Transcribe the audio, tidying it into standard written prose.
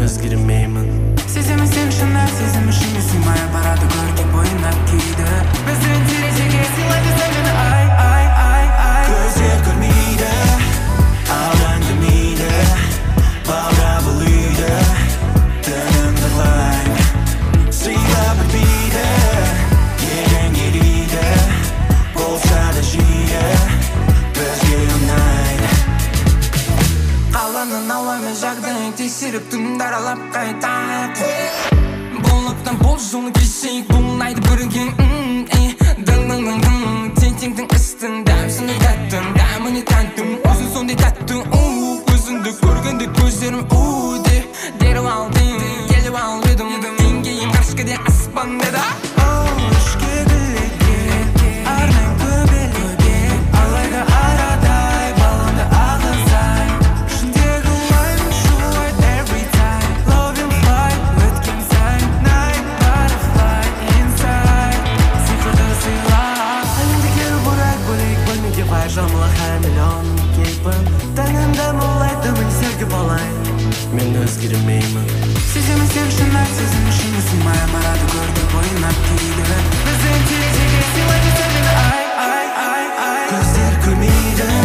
өзгермеймін. Сеземін сен шынар, сезімі шыны сыймай барады көркем бойына кейді. Біздің терезеге сыйлайды сәлені ай. Көздер көрмейді, алаңдамайды, баурап үйді, тынымды лайм. Сыйлап өтмейді, елең елейді, болса да жиі бізге ұнайды. Қаланың ауамен жағдайын тексеріп түнді аралап қайтайық. Болыптан бол жолын кешейік, болмайды бірге. Тең-тең істің дәмсіні тәттім, дәміне тәттім, өзің сондай тәтті. Өзіңді көргенде көздерім деріп алдым, келіп ал едім. Деңгейім қаршықаде аспан деді. Үшке гүлеге, арнайым көбелеге, алайда арадай баланды ағызай. Ішіндегі лайм шулайды every time. Loving fight, өткен сайын, night butterfly inside. Сиқырды сыйла, әлемдегі бұрай бөлек бөлмеге бай жамыла хамелеон кейпін. Тәнімді молайды мен сергіп алайын. Мен өзгермеймін. Сеземін сен шынар, сезімі шыны сыймай барады көркем бойына кейді. Біздің терезеге сыйлайды сәлені ай. Көздер көрмейді,